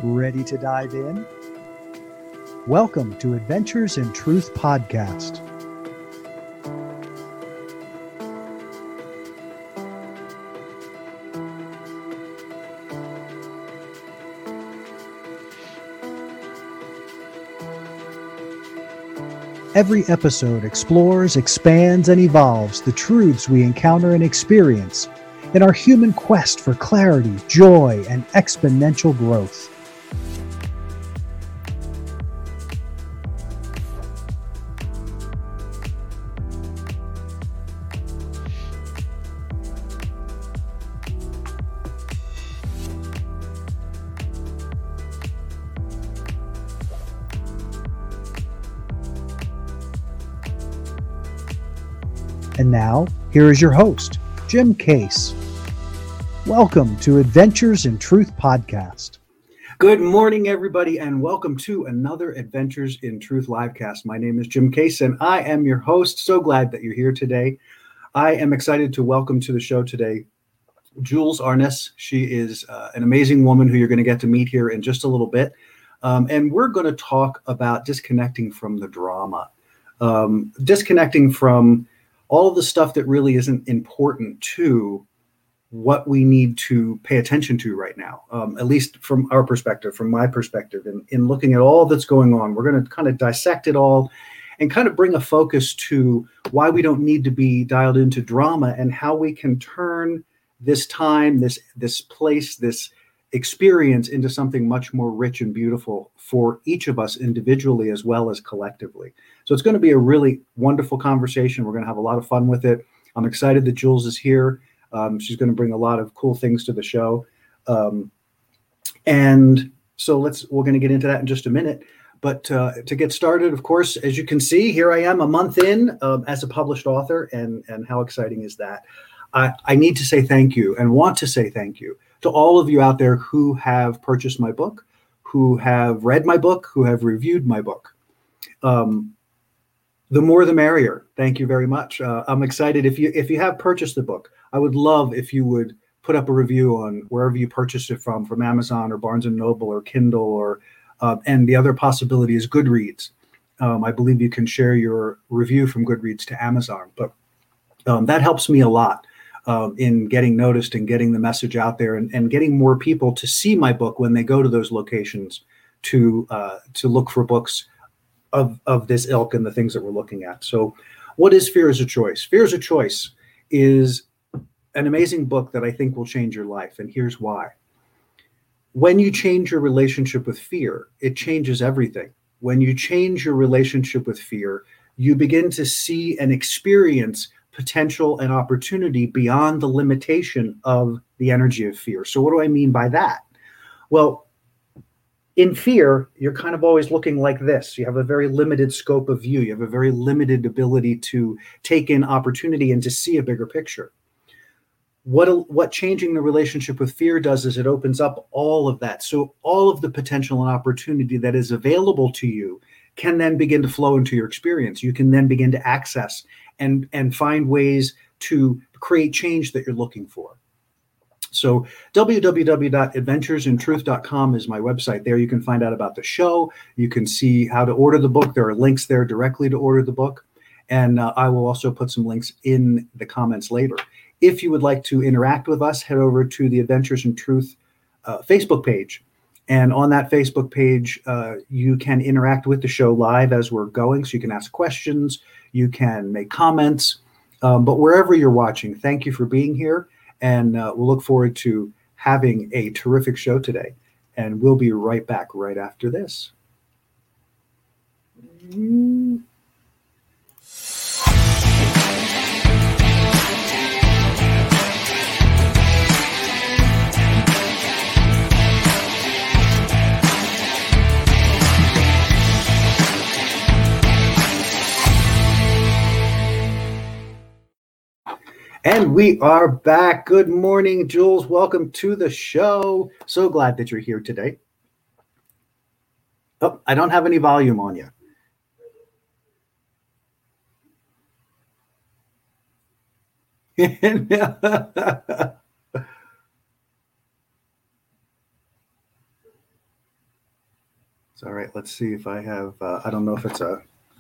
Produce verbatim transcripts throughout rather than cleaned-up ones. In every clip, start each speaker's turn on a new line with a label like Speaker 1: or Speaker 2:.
Speaker 1: Ready to dive in? Welcome to Adventures in Truth Podcast. Every episode explores, expands, and evolves the truths we encounter and experience in our human quest for clarity, joy, and exponential growth. And now, here is your host, Jim Case. Welcome to Adventures in Truth Podcast.
Speaker 2: Good morning, everybody, and welcome to another Adventures in Truth livecast. My name is Jim Case, and I am your host. So glad that you're here today. I am excited to welcome to the show today Jules Arness. She is uh, an amazing woman who you're going to get to meet here in just a little bit. Um, and we're going to talk about disconnecting from the drama, um, disconnecting from all of the stuff that really isn't important to what we need to pay attention to right now, um, at least from our perspective, from my perspective, in, in looking at all that's going on. We're going to kind of dissect it all and kind of bring a focus to why we don't need to be dialed into drama and how we can turn this time, this, this place, this experience into something much more rich and beautiful for each of us individually as well as collectively. So it's going to be a really wonderful conversation. We're going to have a lot of fun with it. I'm excited that Jules is here. Um, she's going to bring a lot of cool things to the show. Um, and so let's, we're going to get into that in just a minute. But uh, to get started, of course, as you can see, here I am a month in um, as a published author. And, and how exciting is that? I, I need to say thank you and want to say thank you to all of you out there who have purchased my book, who have read my book, who have reviewed my book. Um, the more the merrier. Thank you very much. Uh, I'm excited. If you if you have purchased the book, I would love if you would put up a review on wherever you purchased it from, from Amazon or Barnes and Noble or Kindle, or uh, and the other possibility is Goodreads. Um, I believe you can share your review from Goodreads to Amazon, but um, that helps me a lot. Um, in getting noticed and getting the message out there and, and getting more people to see my book when they go to those locations to uh, to look for books of, of this ilk and the things that we're looking at. So what is Fear is a Choice? Fear is a Choice is an amazing book that I think will change your life. And here's why. When you change your relationship with fear, it changes everything. When you change your relationship with fear, you begin to see and experience potential and opportunity beyond the limitation of the energy of fear. So what do I mean by that? Well, in fear, you're kind of always looking like this. You have a very limited scope of view. You have a very limited ability to take in opportunity and to see a bigger picture. What, what changing the relationship with fear does is it opens up all of that. So all of the potential and opportunity that is available to you can then begin to flow into your experience. You can then begin to access and, and find ways to create change that you're looking for. So w w w dot adventures in truth dot com is my website. There you can find out about the show. You can see how to order the book. There are links there directly to order the book. And uh, I will also put some links in the comments later. If you would like to interact with us, head over to the Adventures in Truth uh, Facebook page. And on that Facebook page, uh, you can interact with the show live as we're going. So you can ask questions, you can make comments. Um, but wherever you're watching, thank you for being here. And uh, we'll look forward to having a terrific show today. And we'll be right back right after this. Mm. And we are back. Good morning, Jules. Welcome to the show. So glad that you're here today. Oh, I don't have any volume on you. So, all right, let's see if I have, uh, I don't know if it's a,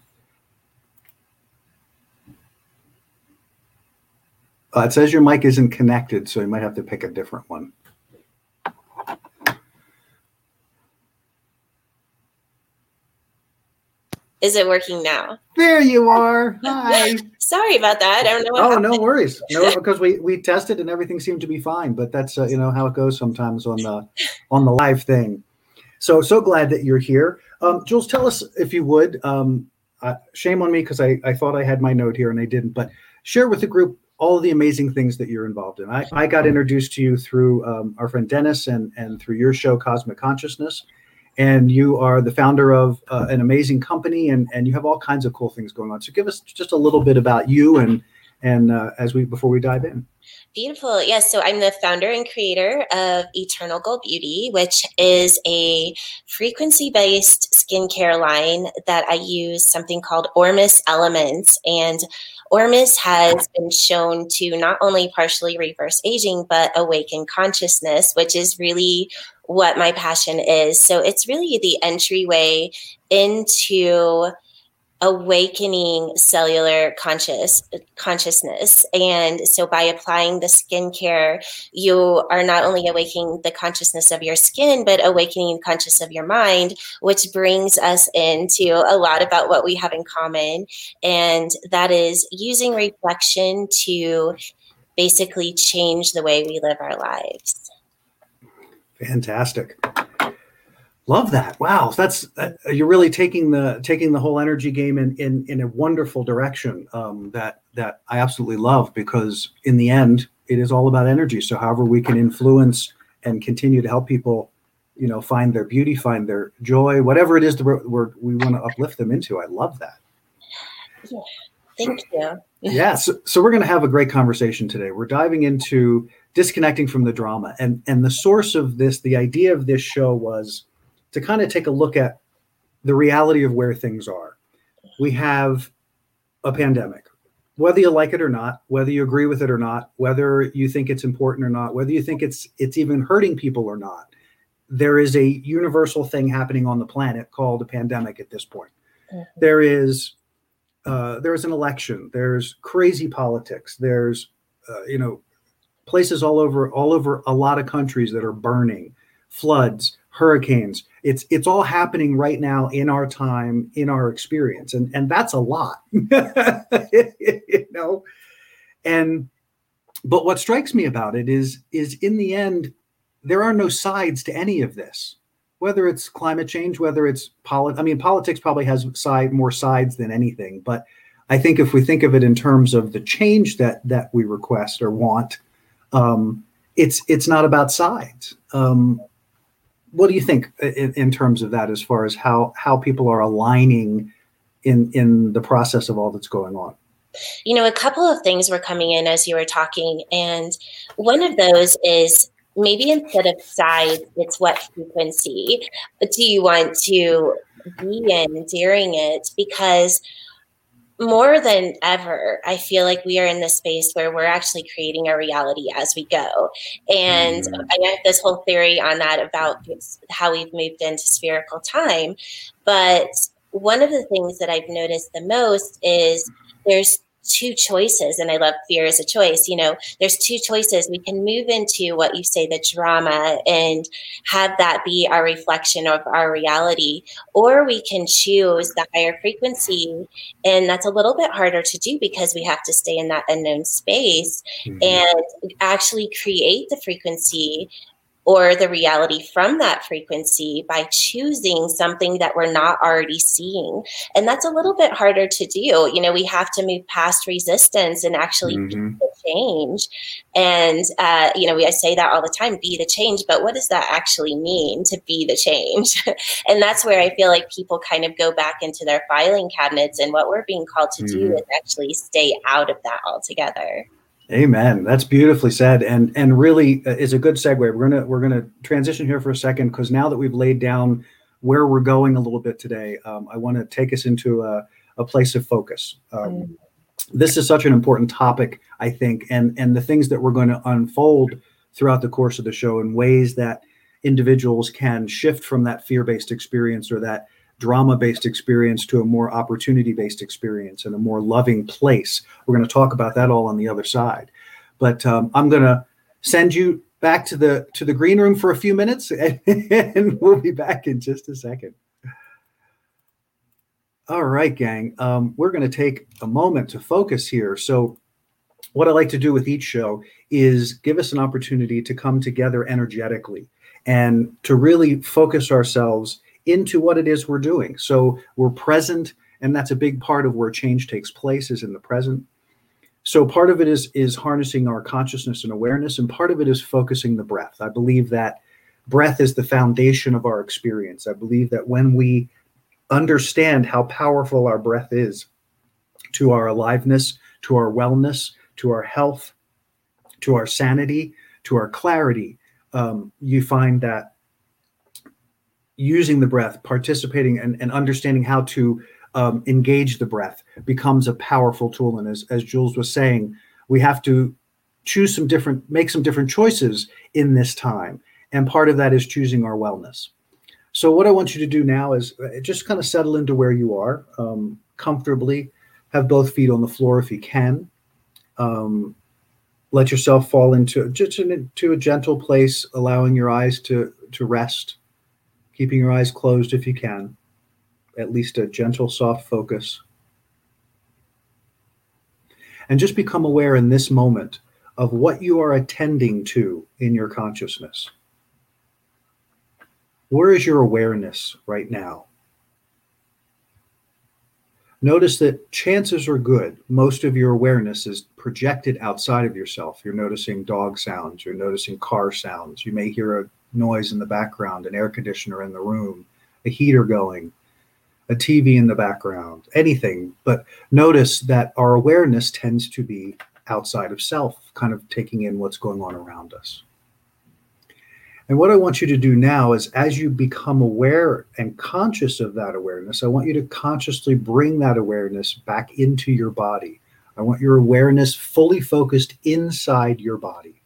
Speaker 2: uh, it says your mic isn't connected, so you might have to pick a different one.
Speaker 3: Is it working now?
Speaker 2: There you are. Hi.
Speaker 3: Sorry about that. I don't know what
Speaker 2: Oh,
Speaker 3: happened.
Speaker 2: no worries. No, because we we tested and everything seemed to be fine. But that's uh, you know how it goes sometimes on the on the live thing. So so glad that you're here, um, Jules. Tell us if you would. Um, uh, shame on me because I I thought I had my note here and I didn't. But share with the group all of the amazing things that you're involved in. I I got introduced to you through um, our friend Dennis and and through your show Cosmic Consciousness. And you are the founder of uh, an amazing company, and, and you have all kinds of cool things going on. So give us just a little bit about you, and and uh, as we before we dive in.
Speaker 3: Beautiful. Yes. So I'm the founder and creator of Eternal Gold Beauty, which is a frequency-based skincare line that I use something called Ormus Elements. And Ormus has been shown to not only partially reverse aging, but awaken consciousness, which is really what my passion is. So it's really the entryway into awakening cellular conscious consciousness. And so by applying the skincare, you are not only awakening the consciousness of your skin, but awakening the conscious of your mind, which brings us into a lot about what we have in common. And that is using reflection to basically change the way we live our lives.
Speaker 2: Fantastic. Love that. Wow. That's, uh, you're really taking the, taking the whole energy game in, in, in a wonderful direction um, that, that I absolutely love, because in the end, it is all about energy. So however we can influence and continue to help people, you know, find their beauty, find their joy, whatever it is that we're, we're, we want to uplift them into. I love that.
Speaker 3: Yeah. Thank you.
Speaker 2: Yeah. So, so we're going to have a great conversation today. We're diving into disconnecting from the drama, and, and the source of this, the idea of this show was to kind of take a look at the reality of where things are. We have a pandemic, whether you like it or not, whether you agree with it or not, whether you think it's important or not, whether you think it's it's even hurting people or not. There is a universal thing happening on the planet called a pandemic at this point. Mm-hmm. There is uh, there is an election. There's crazy politics. There's uh, you know places all over all over a lot of countries that are burning, floods, hurricanes. It's it's all happening right now in our time, in our experience, and and that's a lot, you know. And but what strikes me about it is is in the end, there are no sides to any of this. Whether it's climate change, whether it's polit, I mean, politics probably has side more sides than anything. But I think if we think of it in terms of the change that that we request or want, um, it's it's not about sides. Um, What do you think in, in terms of that, as far as how, how people are aligning in, in the process of all that's going on?
Speaker 3: You know, a couple of things were coming in as you were talking. And one of those is maybe instead of sides, it's what frequency do you want to be in during it? Because more than ever, I feel like we are in this space where we're actually creating our reality as we go. And mm-hmm. I have this whole theory on that about how we've moved into spherical time. But one of the things that I've noticed the most is there's two choices, and I love fear as a choice. You know, there's two choices. We can move into what you say, the drama, and have that be our reflection of our reality, or we can choose the higher frequency, and that's a little bit harder to do because we have to stay in that unknown space mm-hmm. and actually create the frequency or the reality from that frequency by choosing something that we're not already seeing. And that's a little bit harder to do. You know, we have to move past resistance and actually mm-hmm. be the change. And, uh, you know, we I say that all the time, be the change, but what does that actually mean to be the change? And that's where I feel like people kind of go back into their filing cabinets, and what we're being called to mm-hmm. do is actually stay out of that altogether.
Speaker 2: Amen. That's beautifully said, and and really is a good segue. We're gonna we're gonna transition here for a second, because now that we've laid down where we're going a little bit today, um, I want to take us into a, a place of focus. Um, mm. This is such an important topic, I think, and and the things that we're going to unfold throughout the course of the show in ways that individuals can shift from that fear-based experience or that drama-based experience to a more opportunity-based experience and a more loving place. We're going to talk about that all on the other side. But um, I'm going to send you back to the to the green room for a few minutes, and, and we'll be back in just a second. All right, gang. Um, we're going to take a moment to focus here. So what I like to do with each show is give us an opportunity to come together energetically and to really focus ourselves into what it is we're doing. So we're present, and that's a big part of where change takes place, is in the present. So part of it is, is harnessing our consciousness and awareness, and part of it is focusing the breath. I believe that breath is the foundation of our experience. I believe that when we understand how powerful our breath is to our aliveness, to our wellness, to our health, to our sanity, to our clarity, um, you find that using the breath, participating and, and understanding how to um, engage the breath becomes a powerful tool. And as, as Jules was saying, we have to choose some different, make some different choices in this time. And part of that is choosing our wellness. So what I want you to do now is just kind of settle into where you are um, comfortably, have both feet on the floor if you can. Um, let yourself fall into just into a gentle place, allowing your eyes to, to rest, keeping your eyes closed if you can, at least a gentle, soft focus. And just become aware in this moment of what you are attending to in your consciousness. Where is your awareness right now? Notice that chances are good. Most of your awareness is projected outside of yourself. You're noticing dog sounds. You're noticing car sounds. You may hear a noise in the background, an air conditioner in the room, a heater going, a T V in the background, anything. But notice that our awareness tends to be outside of self, kind of taking in what's going on around us. And what I want you to do now is, as you become aware and conscious of that awareness, I want you to consciously bring that awareness back into your body. I want your awareness fully focused inside your body.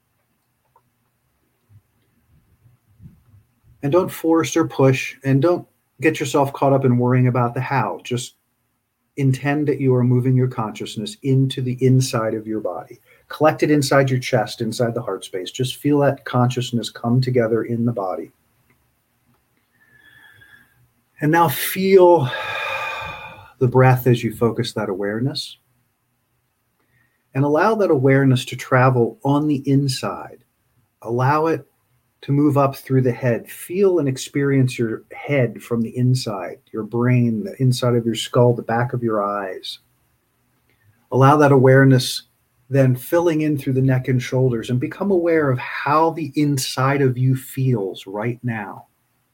Speaker 2: And don't force or push, and don't get yourself caught up in worrying about the how. Just intend that you are moving your consciousness into the inside of your body. Collect it inside your chest, inside the heart space. Just feel that consciousness come together in the body. And now feel the breath as you focus that awareness. And allow that awareness to travel on the inside. Allow it to move up through the head. Feel and experience your head from the inside, your brain, the inside of your skull, the back of your eyes. Allow that awareness then filling in through the neck and shoulders, and become aware of how the inside of you feels right now.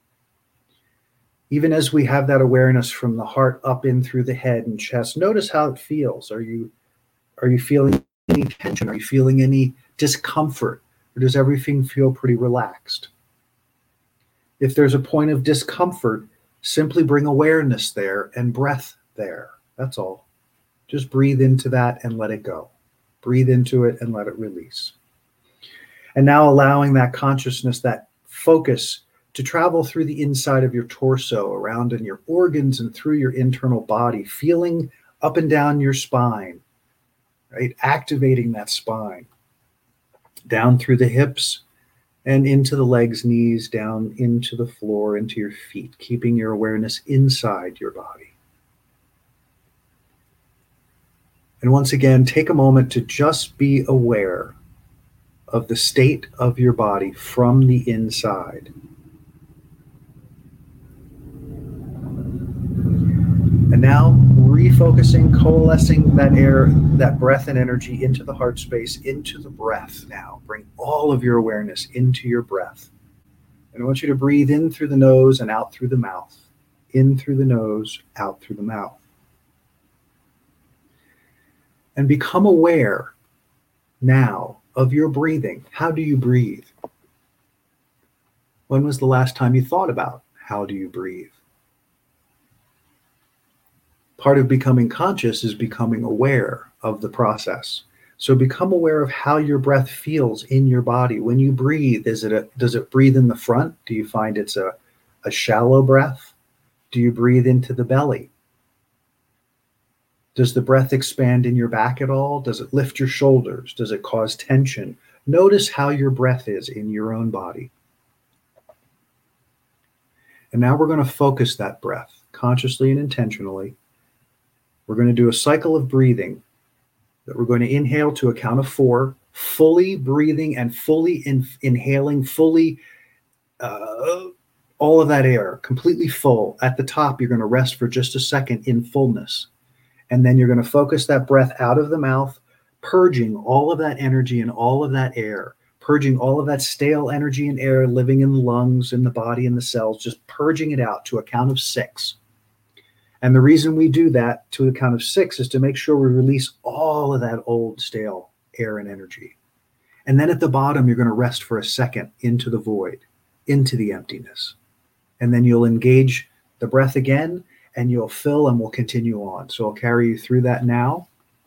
Speaker 2: Even as we have that awareness from the heart up in through the head and chest, notice how it feels. Are you, are you feeling any tension? Are you feeling any discomfort? Or does everything feel pretty relaxed? If there's a point of discomfort, simply bring awareness there and breath there. That's all. Just breathe into that and let it go. Breathe into it and let it release. And now allowing that consciousness, that focus, to travel through the inside of your torso, around in your organs and through your internal body, feeling up and down your spine, right? Activating that spine, down through the hips and into the legs, knees, down into the floor, into your feet, keeping your awareness inside your body. And once again, take a moment to just be aware of the state of your body from the inside. And now refocusing, coalescing that air, that breath and energy into the heart space, into the breath now. Bring all of your awareness into your breath. And I want you to breathe in through the nose and out through the mouth. In through the nose, out through the mouth. And become aware now of your breathing. How do you breathe? When was the last time you thought about how do you breathe? Part of becoming conscious is becoming aware of the process. So become aware of how your breath feels in your body. When you breathe, is it a, does it breathe in the front? Do you find it's a, a shallow breath? Do you breathe into the belly? Does the breath expand in your back at all? Does it lift your shoulders? Does it cause tension? Notice how your breath is in your own body. And now we're going to focus that breath consciously and intentionally. We're going to do a cycle of breathing that we're going to inhale to a count of four, fully breathing and fully in, inhaling, fully uh, all of that air, completely full. At the top, you're going to rest for just a second in fullness. And then you're going to focus that breath out of the mouth, purging all of that energy and all of that air, purging all of that stale energy and air living in the lungs, in the body, in the cells, just purging it out to a count of six. And the reason we do that to a count of six is to make sure we release all of that old stale air and energy. And then at the bottom, you're going to rest for a second into the void, into the emptiness. And then you'll engage the breath again, and you'll fill, and we'll continue on. So I'll carry you through that now.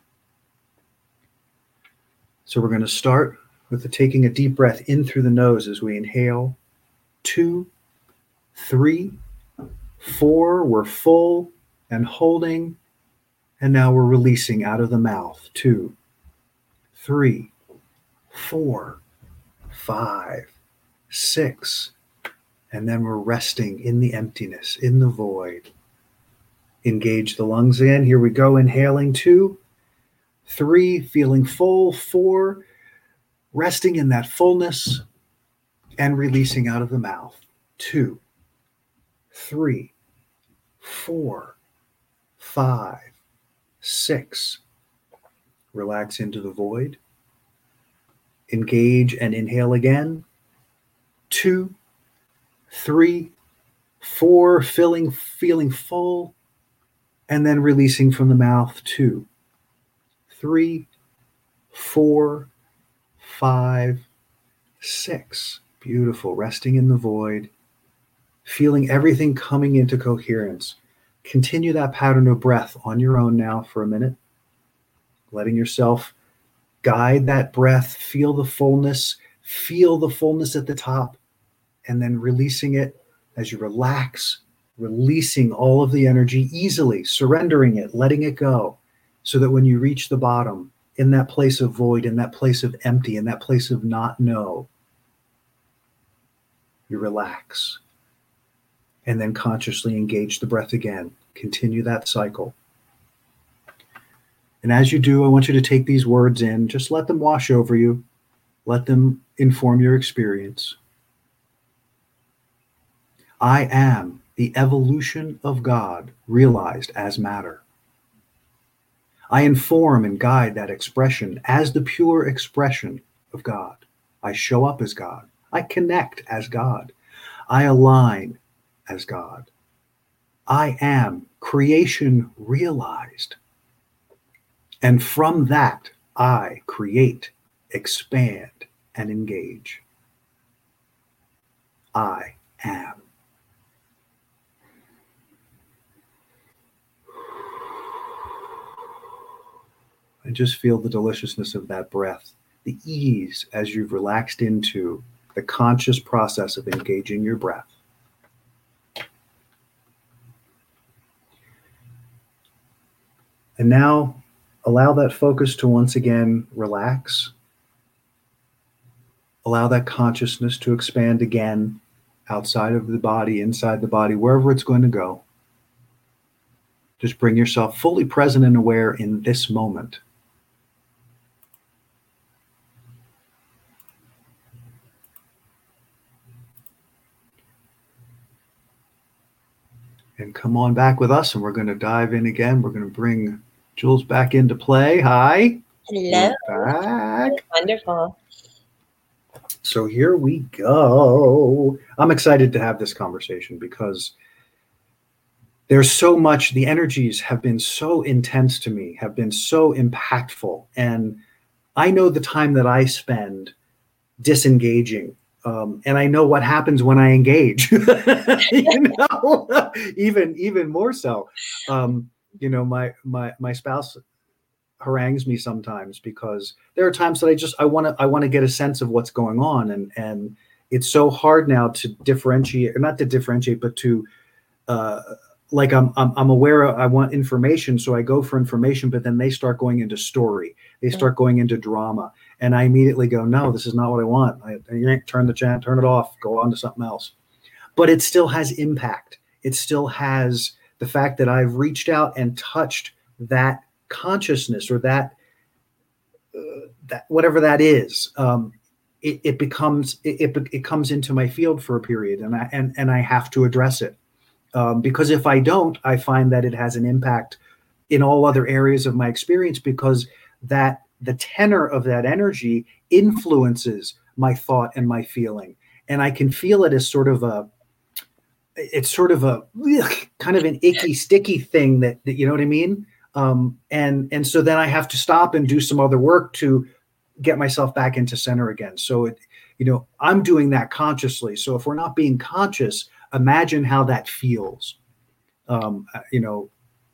Speaker 2: So we're going to start with the taking a deep breath in through the nose as we inhale. Two, three, four, we're full and holding. And now we're releasing out of the mouth. Two, three, four, five, six. And then we're resting in the emptiness, in the void. Engage the lungs again. Here we go. Inhaling. Two, three, feeling full. Four, resting in that fullness and releasing out of the mouth. Two, three, four, five, six. Relax into the void. Engage and inhale again. Two, three, four, filling, feeling full, and then releasing from the mouth. Two, three, four, five, six. Beautiful. Resting in the void, feeling everything coming into coherence. Continue that pattern of breath on your own now for a minute, letting yourself guide that breath, feel the fullness, feel the fullness at the top, and then releasing it as you relax, releasing all of the energy easily, surrendering it, letting it go, so that when you reach the bottom, in that place of void, in that place of empty, in that place of not know, you relax. And then consciously engage the breath again. Continue that cycle. And as you do, I want you to take these words in. Just let them wash over you. Let them inform your experience. I am the evolution of God realized as matter. I inform and guide that expression as the pure expression of God. I show up as God. I connect as God. I align as God. I am creation realized. And from that, I create, expand, and engage. I am. And just feel the deliciousness of that breath, the ease as you've relaxed into the conscious process of engaging your breath. And now allow that focus to once again relax. Allow that consciousness to expand again outside of the body, inside the body, wherever it's going to go. Just bring yourself fully present and aware in this moment. And come on back with us, and we're going to dive in again. We're going to bring Jules back into play. Hi.
Speaker 3: Hello.
Speaker 2: We're back.
Speaker 3: Wonderful.
Speaker 2: So here we go. I'm excited to have this conversation because there's so much, the energies have been so intense to me, have been so impactful. And I know the time that I spend disengaging. Um, and I know what happens when I engage, you know, even, even more so. Um, you know, my, my, my spouse harangues me sometimes, because there are times that I just I want to I want to get a sense of what's going on, and and it's so hard now to differentiate, or not to differentiate, but to uh, like I'm, I'm I'm aware of, I want information, so I go for information, but then they start going into story, they start going into drama, and I immediately go, no, this is not what I want. I, I turn the channel, turn it off, go on to something else. But it still has impact. It still has the fact that I've reached out and touched that consciousness, or that uh, that whatever that is. Um, it, it becomes it, it it comes into my field for a period, and I and and I have to address it. Um, because if I don't, I find that it has an impact in all other areas of my experience, because that the tenor of that energy influences my thought and my feeling. And I can feel it as sort of a, it's sort of a ugh, kind of an icky, sticky thing that, that you know what I mean? Um, and, and so then I have to stop and do some other work to get myself back into center again. So, it, you know, I'm doing that consciously. So if we're not being conscious, imagine how that feels. Um, you know,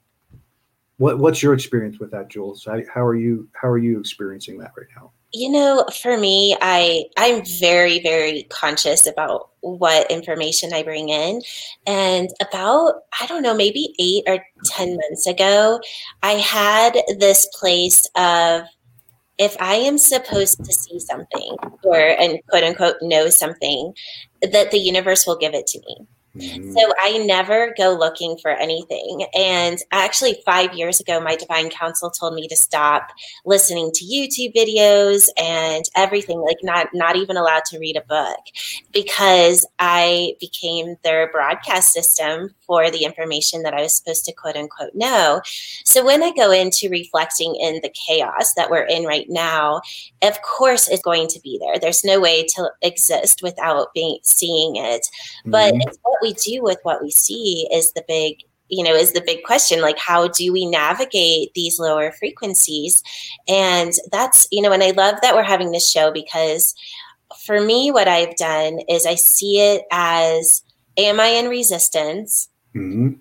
Speaker 2: what what's your experience with that, Jules? How, how are you how are you experiencing that right now?
Speaker 3: You know, for me, I I'm very, very conscious about what information I bring in. And about, I don't know, maybe eight or ten months ago, I had this place of, if I am supposed to see something, or and quote unquote know something, that the universe will give it to me. Mm-hmm. So I never go looking for anything. And actually five years ago, my divine counsel told me to stop listening to YouTube videos and everything, like not, not even allowed to read a book, because I became their broadcast system for the information that I was supposed to quote unquote know. So when I go into reflecting in the chaos that we're in right now, of course it's going to be there. There's no way to exist without being seeing it. Mm-hmm. But it's what we do with what we see is the big, you know, is the big question. Like, how do we navigate these lower frequencies? And that's, you know, and I love that we're having this show, because for me, what I've done is I see it as, am I in resistance? Mm-hmm.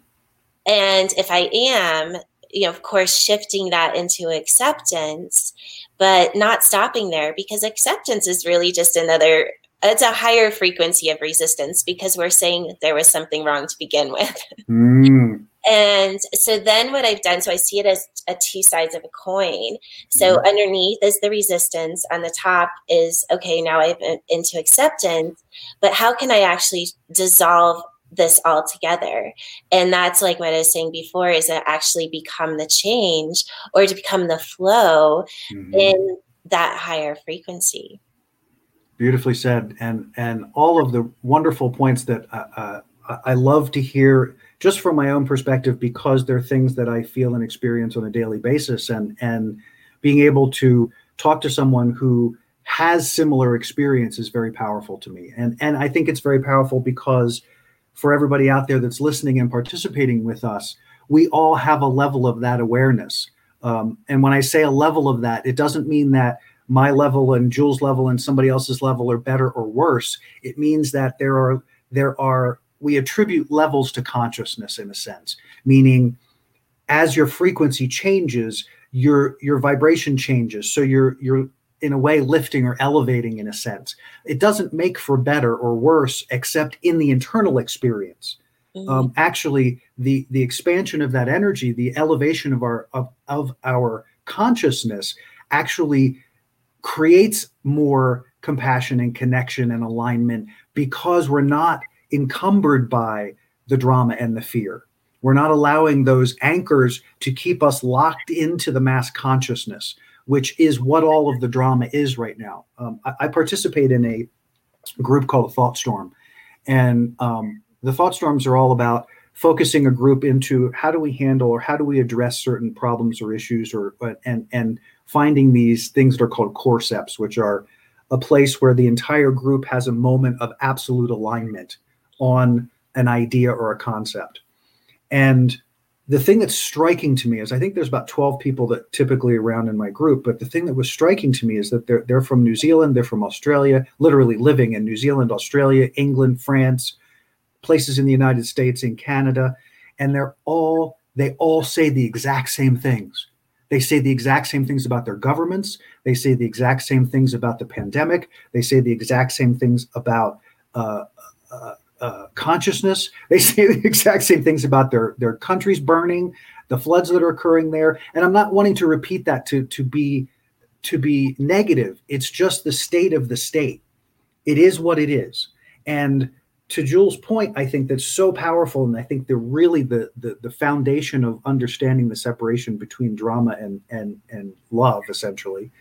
Speaker 3: And if I am, you know, of course, shifting that into acceptance, but not stopping there, because acceptance is really just another, it's a higher frequency of resistance, because we're saying that there was something wrong to begin with. Mm. And so then what I've done, so I see it as a two sides of a coin. So mm. underneath is the resistance. On the top is, okay, now I've been into acceptance, but how can I actually dissolve this all together? And that's like what I was saying before, is to actually become the change, or to become the flow mm-hmm. in that higher frequency.
Speaker 2: Beautifully said. And and all of the wonderful points that uh, uh, I love to hear, just from my own perspective, because they're things that I feel and experience on a daily basis. And, and being able to talk to someone who has similar experience is very powerful to me. And, and I think it's very powerful because for everybody out there that's listening and participating with us, we all have a level of that awareness. Um, and when I say a level of that, it doesn't mean that my level and Jules' level and somebody else's level are better or worse. It means that there are, there are, we attribute levels to consciousness in a sense, meaning as your frequency changes, your, your vibration changes. So you're, you're in a way lifting or elevating in a sense. It doesn't make for better or worse, except in the internal experience. Mm-hmm. Um, actually, the, the expansion of that energy, the elevation of our, of, of our consciousness actually creates more compassion and connection and alignment, because we're not encumbered by the drama and the fear. We're not allowing those anchors to keep us locked into the mass consciousness, which is what all of the drama is right now. Um, I, I participate in a group called Thought Storm, and um, the Thought Storms are all about focusing a group into how do we handle or how do we address certain problems or issues, or and and finding these things that are called corceps, which are a place where the entire group has a moment of absolute alignment on an idea or a concept. And the thing that's striking to me is, I think there's about twelve people that typically around in my group, but the thing that was striking to me is that they're they're from New Zealand, they're from Australia, literally living in New Zealand, Australia, England, France, places in the United States, in Canada, and they're all, they all say the exact same things. They say the exact same things about their governments. They say the exact same things about the pandemic. They say the exact same things about uh, uh, uh, consciousness. They say the exact same things about their, their countries burning, the floods that are occurring there. And I'm not wanting to repeat that to, to be to be negative. It's just the state of the state. It is what it is. And to Jules' point, I think that's so powerful. And I think they're really the, the, the foundation of understanding the separation between drama and, and, and love, essentially,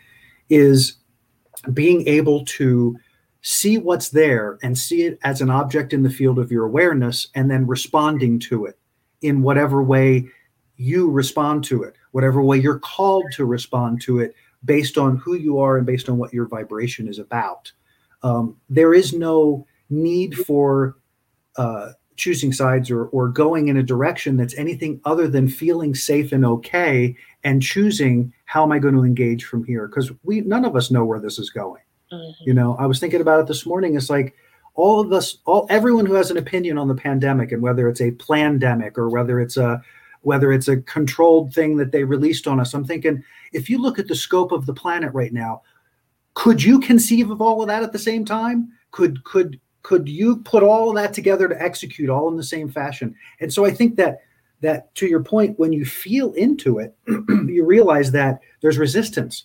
Speaker 2: is being able to see what's there and see it as an object in the field of your awareness, and then responding to it in whatever way you respond to it, whatever way you're called to respond to it, based on who you are and based on what your vibration is about. Um, there is no need for uh, choosing sides or, or going in a direction that's anything other than feeling safe and okay and choosing how am I going to engage from here? Because we none of us know where this is going. Mm-hmm. You know, I was thinking about it this morning. It's like all of us, all everyone who has an opinion on the pandemic, and whether it's a plandemic or whether it's a whether it's a controlled thing that they released on us. I'm thinking, if you look at the scope of the planet right now, could you conceive of all of that at the same time? Could could could you put all of that together to execute all in the same fashion? And so I think that that to your point, when you feel into it, you realize that there's resistance.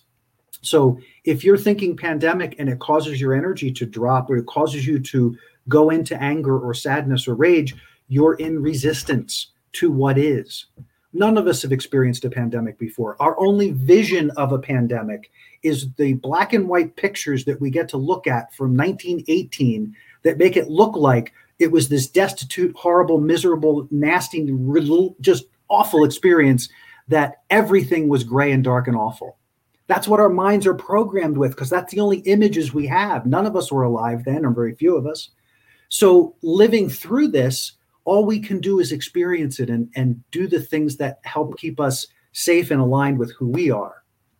Speaker 2: So if you're thinking pandemic and it causes your energy to drop, or it causes you to go into anger or sadness or rage, you're in resistance to what is. None of us have experienced a pandemic before. Our only vision of a pandemic is the black and white pictures that we get to look at from nineteen eighteen that make it look like it was this destitute, horrible, miserable, nasty, just awful experience, that everything was gray and dark and awful. That's what our minds are programmed with, because that's the only images we have. None of us were alive then, or very few of us. So living through this, all we can do is experience it and, and do the things that help keep us safe and aligned with who we are,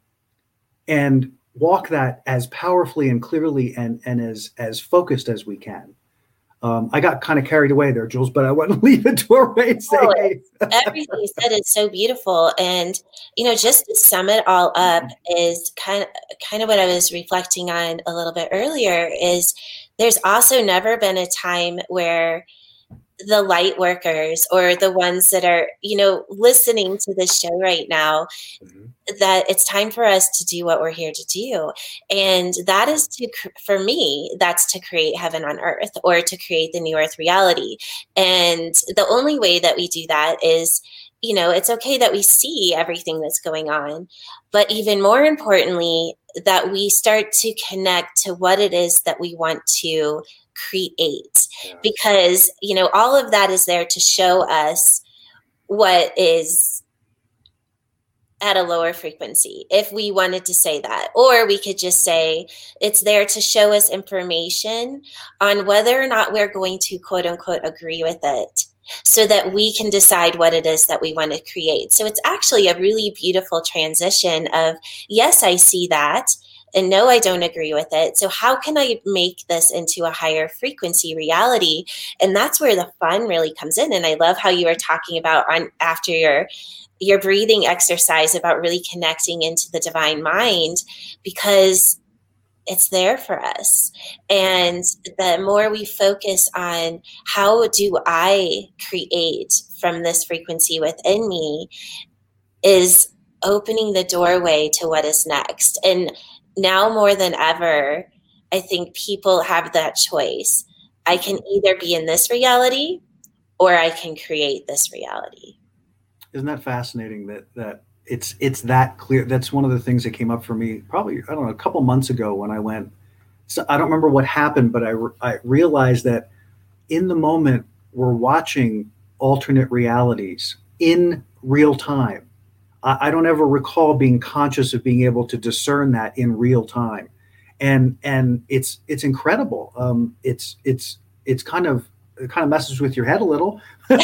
Speaker 2: and walk that as powerfully and clearly and, and as, as focused as we can. Um, I got kind of carried away there, Jules, but I want to leave it to her way and say,
Speaker 3: oh,
Speaker 2: hey.
Speaker 3: Everything you said is so beautiful. And, you know, just to sum it all up is kind of, kind of what I was reflecting on a little bit earlier, is there's also never been a time where the light workers, or the ones that are, you know, listening to this show right now, mm-hmm. that it's time for us to do what we're here to do. And that is to, for me, that's to create heaven on earth, or to create the new earth reality. And the only way that we do that is, you know, it's okay that we see everything that's going on, but even more importantly, that we start to connect to what it is that we want to create, because, you know, all of that is there to show us what is at a lower frequency, if we wanted to say that. Or we could just say it's there to show us information on whether or not we're going to, quote unquote, agree with it, so that we can decide what it is that we want to create. So it's actually a really beautiful transition of, yes, I see that, and no, I don't agree with it. So how can I make this into a higher frequency reality? And that's where the fun really comes in. And I love how you were talking about on after your your breathing exercise about really connecting into the divine mind, because it's there for us. And the more we focus on how do I create from this frequency within me, is opening the doorway to what is next. And now more than ever, I think people have that choice. I can either be in this reality, or I can create this reality.
Speaker 2: Isn't that fascinating that that it's it's that clear? That's one of the things that came up for me probably, I don't know, a couple months ago when I went. So I don't remember what happened, but I, I realized that in the moment we're watching alternate realities in real time. I don't ever recall being conscious of being able to discern that in real time, and and it's it's incredible. Um, it's it's it's kind of it kind of messes with your head a little,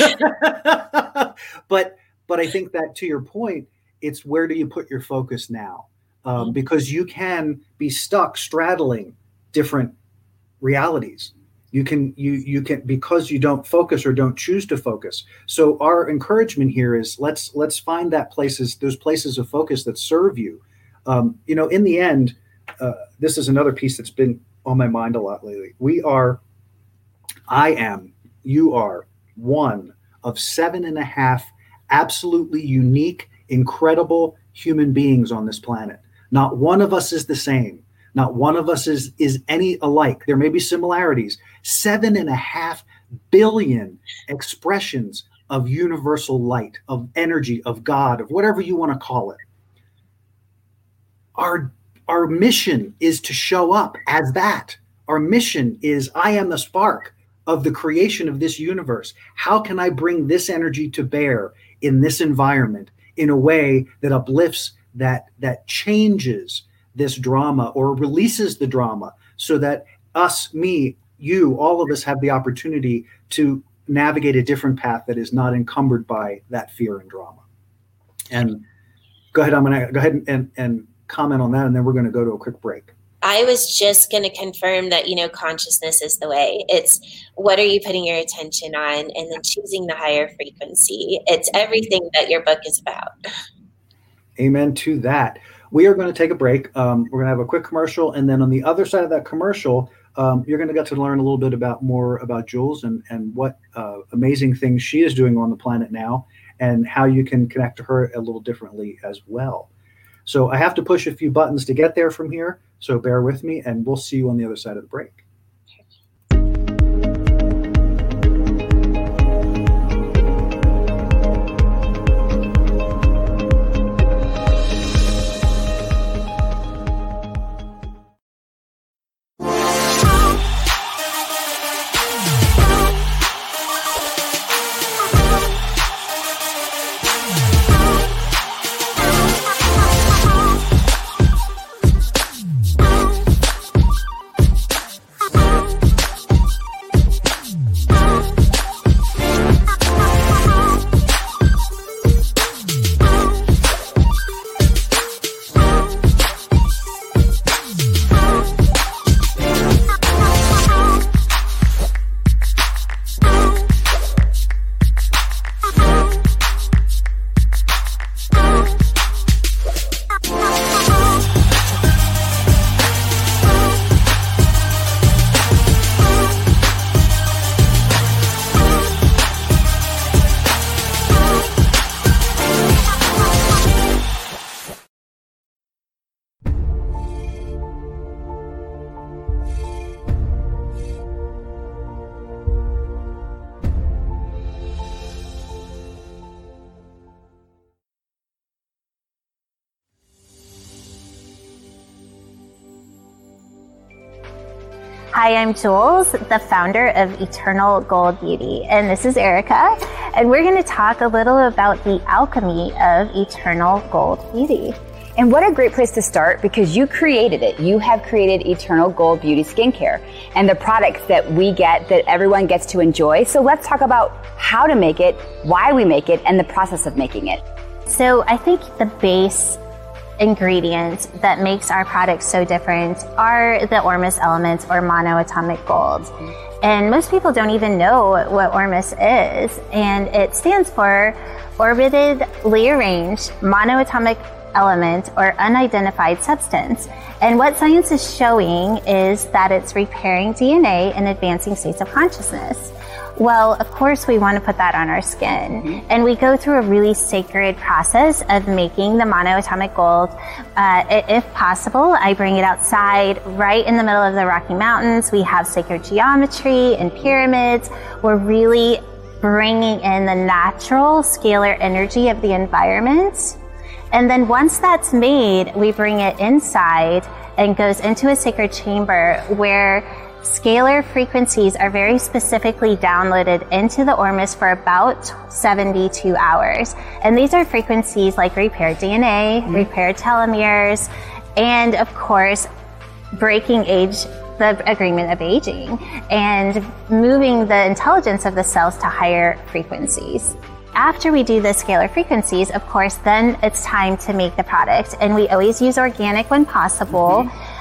Speaker 2: but but I think that, to your point, it's where do you put your focus now? Um, mm-hmm. Because you can be stuck straddling different realities, You can, you, you can, because you don't focus or don't choose to focus. So our encouragement here is let's, let's find that places, those places of focus that serve you. Um, you know, in the end, uh, this is another piece that's been on my mind a lot lately. We are, I am, you are one of seven and a half absolutely unique, incredible human beings on this planet. Not one of us is the same. Not one of us is, is any alike. There may be similarities. Seven and a half billion expressions of universal light, of energy, of God, of whatever you want to call it. Our, our mission is to show up as that. Our mission is, I am the spark of the creation of this universe. How can I bring this energy to bear in this environment in a way that uplifts, that, that changes this drama or releases the drama so that us, me, you, all of us have the opportunity to navigate a different path that is not encumbered by that fear and drama. And go ahead, I'm going to go ahead and, and comment on that, and then we're going to go to a quick break.
Speaker 3: I was just going to confirm that, you know, consciousness is the way. It's what are you putting your attention on, and then choosing the higher frequency. It's everything that your book is about.
Speaker 2: Amen to that. We are going to take a break. Um, we're going to have a quick commercial, and then on the other side of that commercial, um, you're going to get to learn a little bit about more about Jules and, and what uh, amazing things she is doing on the planet now, and how you can connect to her a little differently as well. So I have to push a few buttons to get there from here, so bear with me, and we'll see you on the other side of the break.
Speaker 4: Hi, I'm Jules, the founder of Eternal Gold Beauty, and this is Erica, and we're going to talk a little about the alchemy of Eternal Gold Beauty.
Speaker 5: And what a great place to start, because you created it. You have created Eternal Gold Beauty Skincare and the products that we get, that everyone gets to enjoy. So let's talk about how to make it, why we make it, and the process of making it.
Speaker 4: So I think the base ingredient that makes our products so different are the Ormus elements, or monoatomic gold. And most people don't even know what Ormus is, and it stands for orbitally arranged monoatomic element or unidentified substance. And what science is showing is that it's repairing D N A in advancing states of consciousness. Well, of course, we want to put that on our skin. Mm-hmm. And we go through a really sacred process of making the monoatomic gold. Uh, if possible, I bring it outside right in the middle of the Rocky Mountains. We have sacred geometry and pyramids. We're really bringing in the natural scalar energy of the environment. And then once that's made, we bring it inside and goes into a sacred chamber where scalar frequencies are very specifically downloaded into the Ormus for about seventy-two hours. And these are frequencies like repaired D N A, mm-hmm. repaired telomeres, and of course, breaking age, the agreement of aging, and moving the intelligence of the cells to higher frequencies. After we do the scalar frequencies, of course, then it's time to make the product. And we always use organic when possible. Mm-hmm.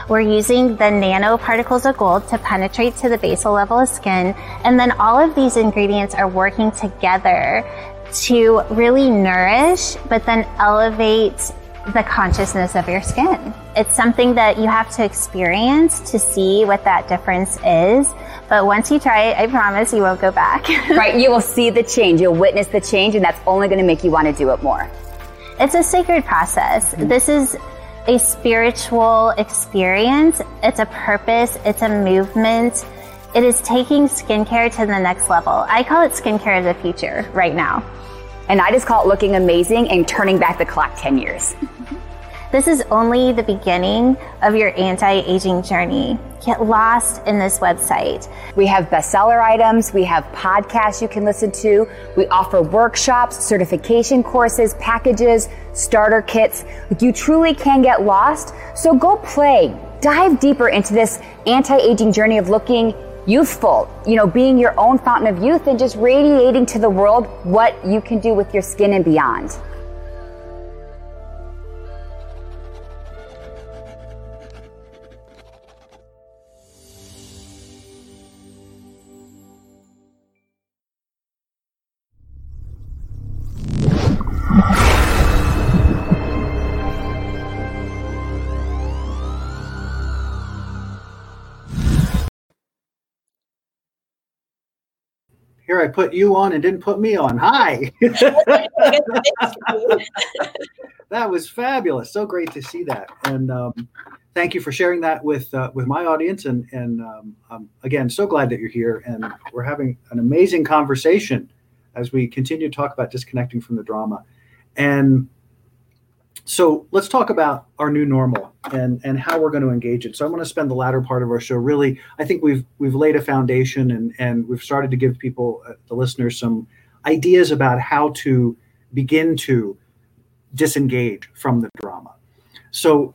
Speaker 4: We're using the nanoparticles of gold to penetrate to the basal level of skin. And then all of these ingredients are working together to really nourish, but then elevate the consciousness of your skin. It's something that you have to experience to see what that difference is. But once you try it, I promise you won't go back.
Speaker 5: Right, you will see the change. You'll witness the change, and that's only going to make you want to do it more.
Speaker 4: It's a sacred process. Mm-hmm. This is a spiritual experience. It's a purpose. It's a movement. It is taking skincare to the next level. I call it skincare of the future right now.
Speaker 5: And I just call it looking amazing and turning back the clock ten years.
Speaker 4: This is only the beginning of your anti-aging journey. Get lost in this website.
Speaker 5: We have bestseller items. We have podcasts you can listen to. We offer workshops, certification courses, packages, starter kits. You truly can get lost. So go play. Dive deeper into this anti-aging journey of looking youthful, you know, being your own fountain of youth and just radiating to the world what you can do with your skin and beyond.
Speaker 2: Here I put you on and didn't put me on. Hi. That was fabulous. So great to see that. And um, thank you for sharing that with uh, with my audience. And, and um, um, again, so glad that you're here. And we're having an amazing conversation as we continue to talk about disconnecting from the drama. And so let's talk about our new normal and, and how we're going to engage it. So I'm going to spend the latter part of our show really, I think we've we've laid a foundation and, and we've started to give people, uh, the listeners, some ideas about how to begin to disengage from the drama. So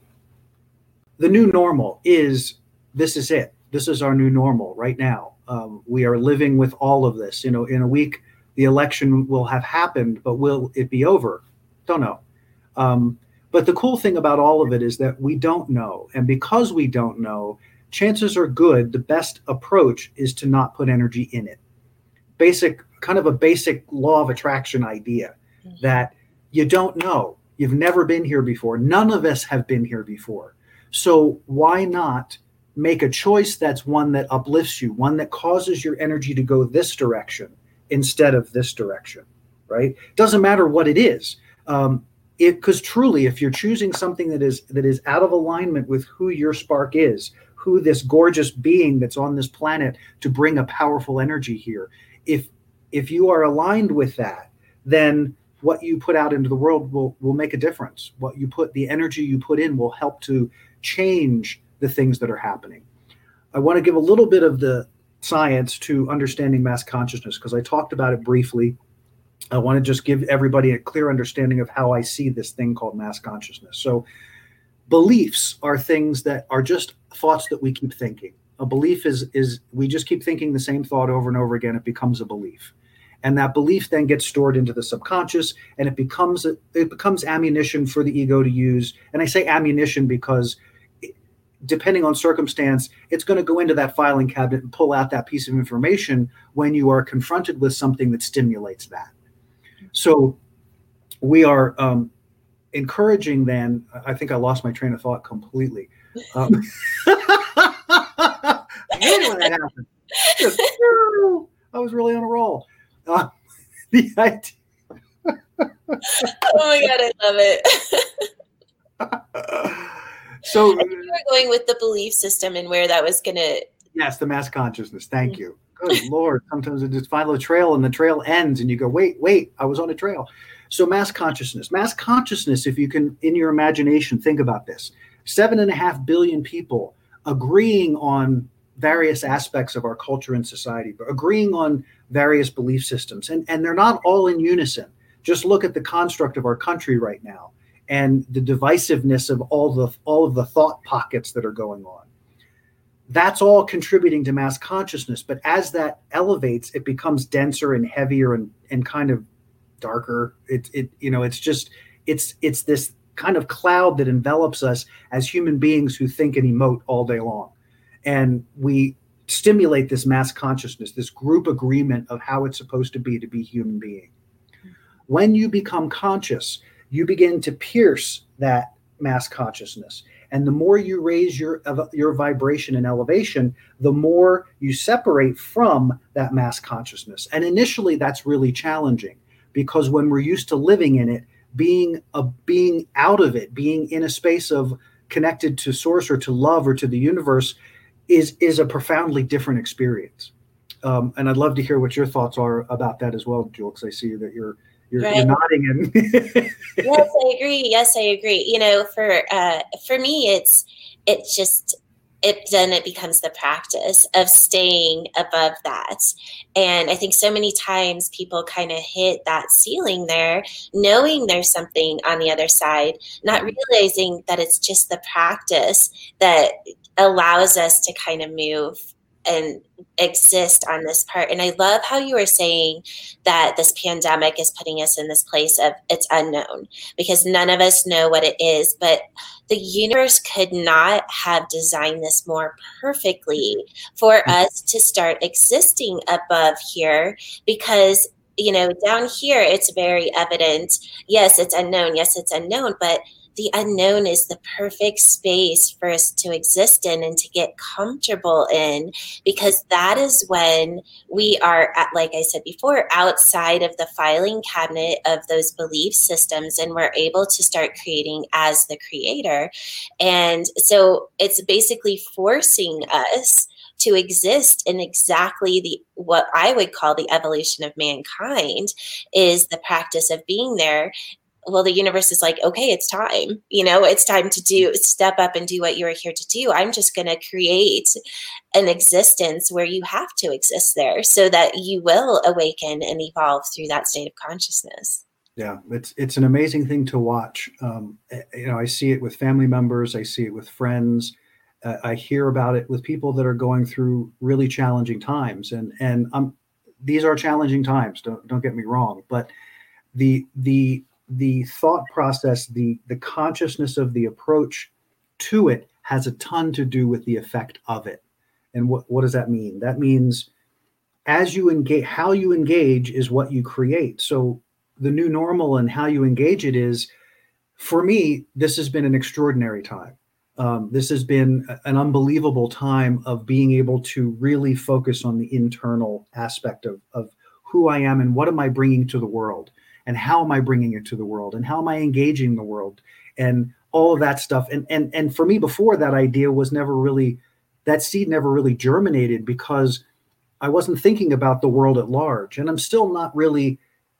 Speaker 2: the new normal is, this is it. This is our new normal right now. Um, we are living with all of this. You know, in a week, the election will have happened, but will it be over? Don't know. Um, but the cool thing about all of it is that we don't know. And because we don't know, chances are good the best approach is to not put energy in it. Basic, kind of a basic law of attraction idea mm-hmm. that you don't know. You've never been here before. None of us have been here before. So why not make a choice that's one that uplifts you, one that causes your energy to go this direction instead of this direction, right? Doesn't matter what it is. Um, It, because truly, if you're choosing something that is that is out of alignment with who your spark is, who this gorgeous being that's on this planet to bring a powerful energy here, if if you are aligned with that, then what you put out into the world will will make a difference. What you put, the energy you put in, will help to change the things that are happening. I want to give a little bit of the science to understanding mass consciousness because I talked about it briefly. I want to just give everybody a clear understanding of how I see this thing called mass consciousness. So beliefs are things that are just thoughts that we keep thinking. A belief is, is we just keep thinking the same thought over and over again. It becomes a belief. And that belief then gets stored into the subconscious and it becomes, it becomes ammunition for the ego to use. And I say ammunition because depending on circumstance, it's going to go into that filing cabinet and pull out that piece of information when you are confronted with something that stimulates that. So we are um, encouraging then, I think I lost my train of thought completely. Um, I hate it when that happens. Just, I was really on a roll. Uh, the idea.
Speaker 3: Oh my God, I love it.
Speaker 2: So
Speaker 3: I think we were going with the belief system and where that was going to.
Speaker 2: Yes, the mass consciousness. Thank mm-hmm. you. Good Lord. Sometimes you just follow a trail and the trail ends and you go, wait, wait, I was on a trail. So mass consciousness, mass consciousness, if you can, in your imagination, think about this, seven and a half billion people agreeing on various aspects of our culture and society, but agreeing on various belief systems. And, and they're not all in unison. Just look at the construct of our country right now and the divisiveness of all the, all of the thought pockets that are going on. That's all contributing to mass consciousness. But as that elevates, it becomes denser and heavier and, and kind of darker. It, it, you know, it's just, it's, it's this kind of cloud that envelops us as human beings who think and emote all day long. And we stimulate this mass consciousness, this group agreement of how it's supposed to be to be human being. When you become conscious, you begin to pierce that mass consciousness. And the more you raise your, your vibration and elevation, the more you separate from that mass consciousness. And initially, that's really challenging, because when we're used to living in it, being a, being out of it, being in a space of connected to source or to love or to the universe is, is a profoundly different experience. Um, and I'd love to hear what your thoughts are about that as well, Jewel, because I see that you're You're,
Speaker 3: right.
Speaker 2: you're nodding. And
Speaker 3: yes, I agree. Yes, I agree. You know, for uh, for me, it's it's just it then it becomes the practice of staying above that. And I think so many times people kind of hit that ceiling there, knowing there's something on the other side, not realizing that it's just the practice that allows us to kind of move and exist on this part. And I love how you were saying that this pandemic is putting us in this place of it's unknown, because none of us know what it is, but the universe could not have designed this more perfectly for us to start existing above here, because, you know, down here, it's very evident. Yes, it's unknown. Yes, it's unknown, but the unknown is the perfect space for us to exist in and to get comfortable in, because that is when we are, at, like I said before, outside of the filing cabinet of those belief systems, and we're able to start creating as the creator. And so it's basically forcing us to exist in exactly the what I would call the evolution of mankind, is the practice of being there. Well, the universe is like, okay, it's time, you know, it's time to do, step up and do what you are here to do. I'm just going to create an existence where you have to exist there so that you will awaken and evolve through that state of consciousness.
Speaker 2: Yeah, it's it's an amazing thing to watch. Um, you know, I see it with family members. I see it with friends. Uh, I hear about it with people that are going through really challenging times. And and um, these are challenging times. Don't don't get me wrong. But the the the thought process, the the consciousness of the approach to it has a ton to do with the effect of it. And what, what does that mean? That means as you engage, how you engage is what you create. So the new normal and how you engage it is, for me, this has been an extraordinary time. Um, this has been an unbelievable time of being able to really focus on the internal aspect of, of who I am and what am I bringing to the world. And how am I bringing it to the world? And how am I engaging the world? And all of that stuff. And and and for me, before, that idea was never really, that seed never really germinated, because I wasn't thinking about the world at large. And I'm still not really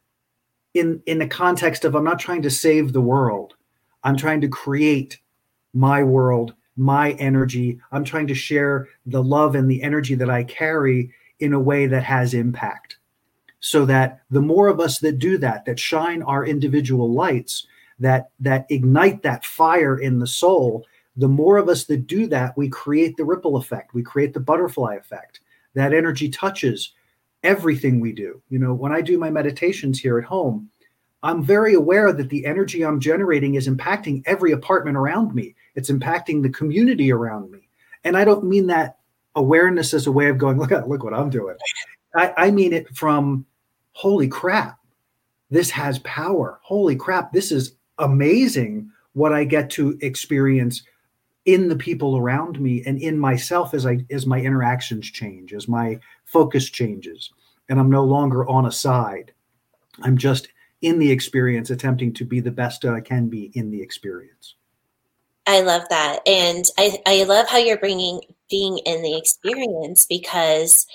Speaker 2: in, in the context of, I'm not trying to save the world. I'm trying to create my world, my energy. I'm trying to share the love and the energy that I carry in a way that has impact. So that the more of us that do that, that shine our individual lights, that that ignite that fire in the soul, the more of us that do that, we create the ripple effect. We create the butterfly effect. That energy touches everything we do. You know, when I do my meditations here at home, I'm very aware that the energy I'm generating is impacting every apartment around me. It's impacting the community around me. And I don't mean that awareness as a way of going, look at look what I'm doing. I, I mean it from, holy crap, this has power. Holy crap, this is amazing what I get to experience in the people around me and in myself as I as my interactions change, as my focus changes. And I'm no longer on a side. I'm just in the experience, attempting to be the best I can be in the experience.
Speaker 3: I love that. And I, I love how you're bringing being in the experience, because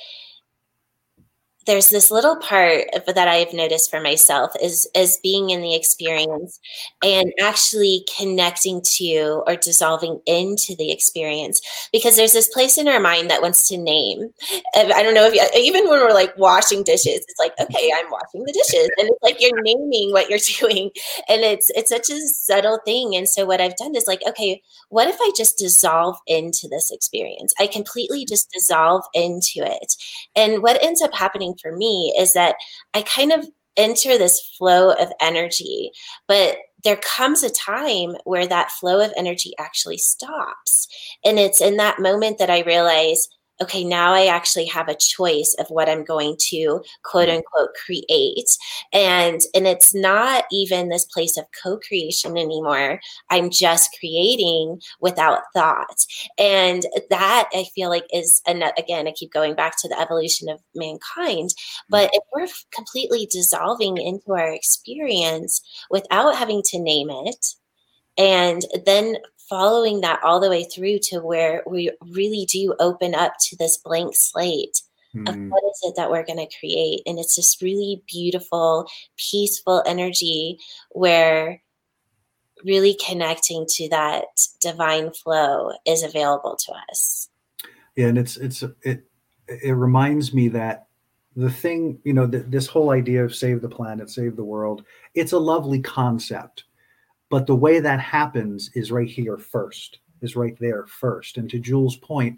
Speaker 3: there's this little part that I've noticed for myself is, is being in the experience and actually connecting to or dissolving into the experience, because there's this place in our mind that wants to name. I don't know if you, even when we're like washing dishes, it's like, okay, I'm washing the dishes. And it's like, you're naming what you're doing. And it's, it's such a subtle thing. And so what I've done is like, okay, what if I just dissolve into this experience? I completely just dissolve into it. And what ends up happening for me is that I kind of enter this flow of energy. But there comes a time where that flow of energy actually stops. And it's in that moment that I realize, okay, now I actually have a choice of what I'm going to quote unquote create. And, and it's not even this place of co-creation anymore. I'm just creating without thought. And that I feel like is, and again, I keep going back to the evolution of mankind, but if we're completely dissolving into our experience without having to name it, and then following that all the way through to where we really do open up to this blank slate mm. of what is it that we're going to create. And it's this really beautiful, peaceful energy where really connecting to that divine flow is available to us.
Speaker 2: Yeah. And it's, it's, it, it reminds me that the thing, you know, th- this whole idea of save the planet, save the world, it's a lovely concept. But the way that happens is right here first, is right there first. And to Jules' point,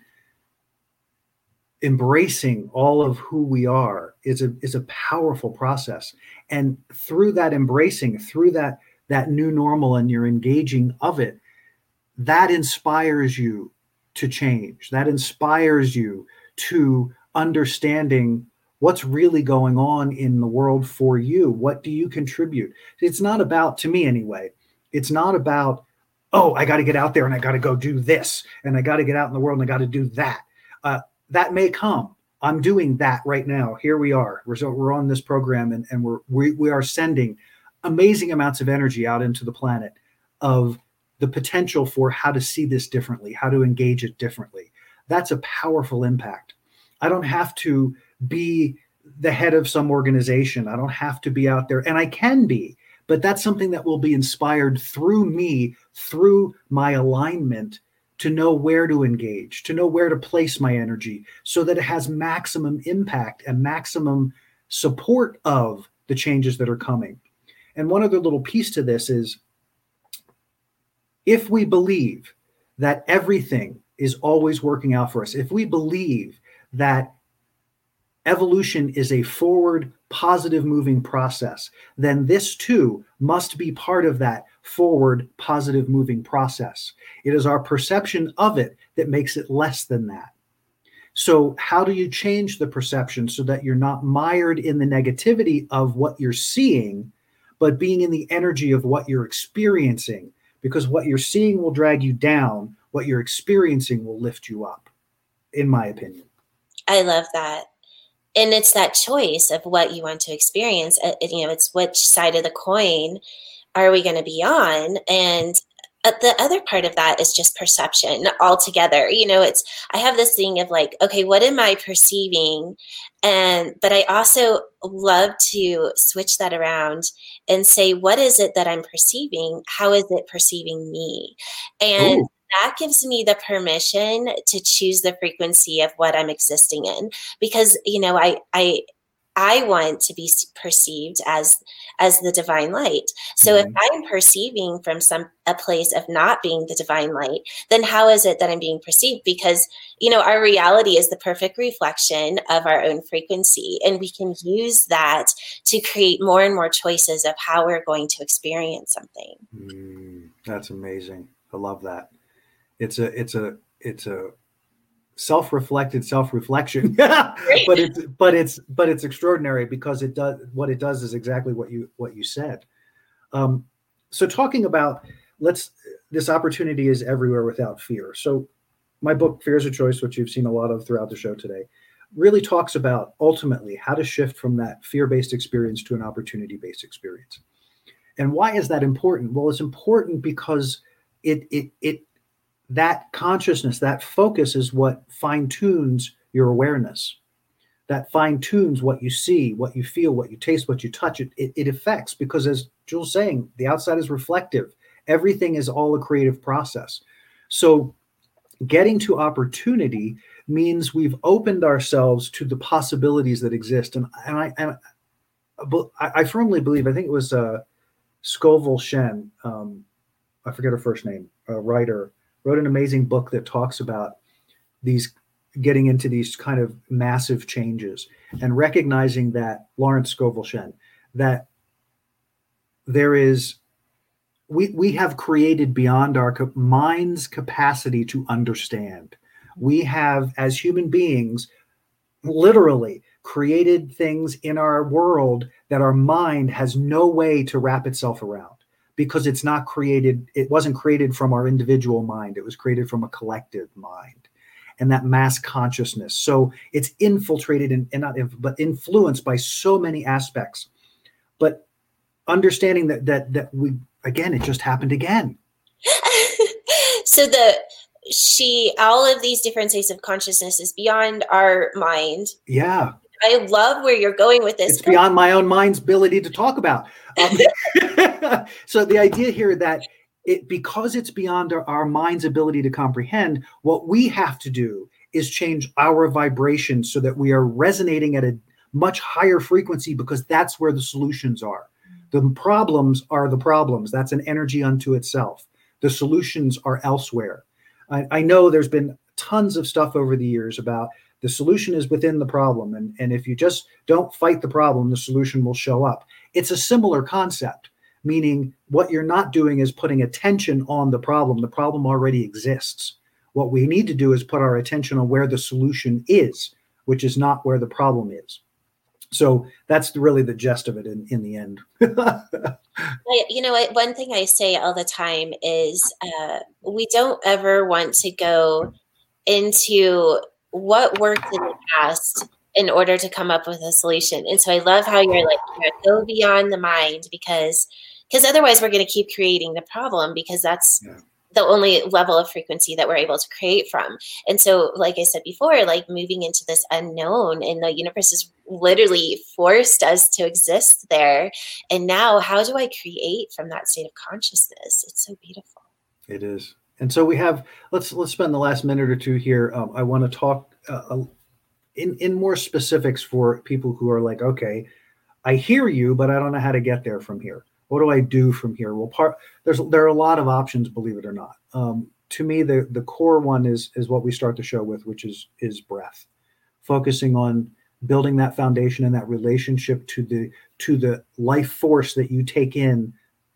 Speaker 2: embracing all of who we are is a is a powerful process. And through that embracing, through that that new normal and your engaging of it, that inspires you to change. That inspires you to understanding what's really going on in the world for you. What do you contribute? It's not about, to me anyway, it's not about, oh, I got to get out there and I got to go do this and I got to get out in the world and I got to do that. Uh, that may come. I'm doing that right now. Here we are. We're, so we're on this program and, and we're, we, we are sending amazing amounts of energy out into the planet of the potential for how to see this differently, how to engage it differently. That's a powerful impact. I don't have to be the head of some organization. I don't have to be out there, and I can be. But that's something that will be inspired through me, through my alignment, to know where to engage, to know where to place my energy so that it has maximum impact and maximum support of the changes that are coming. And one other little piece to this is, if we believe that everything is always working out for us, if we believe that evolution is a forward, positive moving process, then this too must be part of that forward, positive moving process. It is our perception of it that makes it less than that. So how do you change the perception so that you're not mired in the negativity of what you're seeing, but being in the energy of what you're experiencing? Because what you're seeing will drag you down. What you're experiencing will lift you up, in my opinion.
Speaker 3: I love that. And it's that choice of what you want to experience. Uh, you know, it's which side of the coin are we going to be on? And uh, the other part of that is just perception altogether. You know, it's, I have this thing of like, okay, what am I perceiving? And, but I also love to switch that around and say, what is it that I'm perceiving? How is it perceiving me? And Ooh. That gives me the permission to choose the frequency of what I'm existing in, because, you know, I, I, I want to be perceived as, as the divine light. So mm-hmm. if I'm perceiving from some, a place of not being the divine light, then how is it that I'm being perceived? Because, you know, our reality is the perfect reflection of our own frequency. And we can use that to create more and more choices of how we're going to experience something.
Speaker 2: Mm, that's amazing. I love that. It's a, it's a, it's a self-reflected self-reflection, but it's, but it's, but it's extraordinary because it does, what it does is exactly what you, what you said. Um, so talking about, let's, this opportunity is everywhere without fear. So my book, Fear is a Choice, which you've seen a lot of throughout the show today, really talks about ultimately how to shift from that fear-based experience to an opportunity-based experience. And why is that important? Well, it's important because it, it, it, that consciousness, that focus is what fine-tunes your awareness. That fine-tunes what you see, what you feel, what you taste, what you touch. It, it, it affects, because as Jules saying, the outside is reflective. Everything is all a creative process. So getting to opportunity means we've opened ourselves to the possibilities that exist. And, and, I, and I, I firmly believe, I think it was uh, Scoville Shen, um, I forget her first name, a writer, wrote an amazing book that talks about these, getting into these kind of massive changes and recognizing that, Lawrence Scoville Shen, that there is, we, we have created beyond our co- mind's capacity to understand. We have, as human beings, literally created things in our world that our mind has no way to wrap itself around, because it's not created, it wasn't created from our individual mind. It was created from a collective mind and that mass consciousness. So it's infiltrated and, and not, but influenced by so many aspects. But understanding that, that, that we, again, it just happened again.
Speaker 3: So the, she, all of these different states of consciousness is beyond our mind.
Speaker 2: Yeah.
Speaker 3: I love where you're going with this.
Speaker 2: It's beyond my own mind's ability to talk about. Um, so the idea here that it, because it's beyond our, our mind's ability to comprehend, what we have to do is change our vibration so that we are resonating at a much higher frequency, because that's where the solutions are. The problems are the problems. That's an energy unto itself. The solutions are elsewhere. I, I know there's been tons of stuff over the years about the solution is within the problem. And, and if you just don't fight the problem, the solution will show up. It's a similar concept, meaning what you're not doing is putting attention on the problem. The problem already exists. What we need to do is put our attention on where the solution is, which is not where the problem is. So that's really the gist of it in, in the end.
Speaker 3: You know what? One thing I say all the time is uh, we don't ever want to go into what worked in the past in order to come up with a solution. And so I love how you're like, you know, go beyond the mind, because because otherwise we're going to keep creating the problem, because that's yeah. the only level of frequency that we're able to create from. And so, like I said before, like moving into this unknown, and the universe has literally forced us to exist there. And now how do I create from that state of consciousness? It's so beautiful.
Speaker 2: It is. And so we have, let's let's spend the last minute or two here. Um, I want to talk uh, in, in more specifics for people who are like, okay, I hear you, but I don't know how to get there from here. What do I do from here? Well, part there's there are a lot of options, believe it or not. Um, to me, the the core one is is what we start the show with, which is is breath, focusing on building that foundation and that relationship to the to the life force that you take in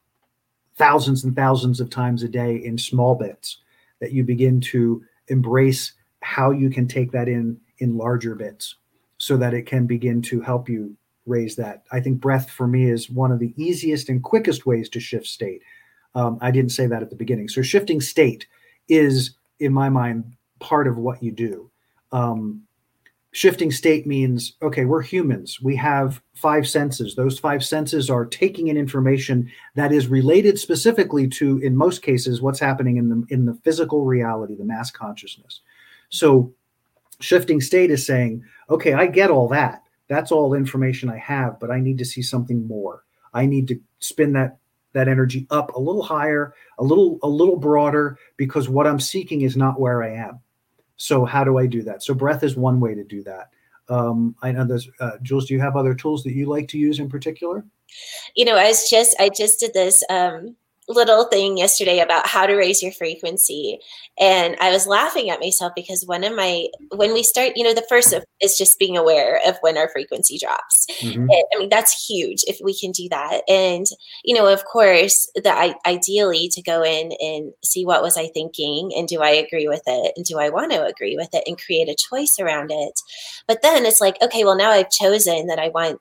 Speaker 2: thousands and thousands of times a day in small bits, that you begin to embrace how you can take that in in larger bits so that it can begin to help you raise that. I think breath for me is one of the easiest and quickest ways to shift state. Um, I didn't say that at the beginning. So shifting state is, in my mind, part of what you do. Um, Shifting state means, okay, we're humans. We have five senses. Those five senses are taking in information that is related specifically to, in most cases, what's happening in the in the physical reality, the mass consciousness. So shifting state is saying, okay, I get all that. That's all information I have, but I need to see something more. I need to spin that that energy up a little higher, a little a little broader, because what I'm seeking is not where I am. So how do I do that? So breath is one way to do that. Um, I know there's, uh, Jules, do you have other tools that you like to use in particular?
Speaker 3: You know, I was just, I just did this um, little thing yesterday about how to raise your frequency. And I was laughing at myself because one of my, when we start, you know, the first is just being aware of when our frequency drops. Mm-hmm. And, I mean, that's huge if we can do that. And, you know, of course, the I, ideally to go in and see what was I thinking, and do I agree with it? And do I want to agree with it and create a choice around it? But then it's like, okay, well, now I've chosen that I want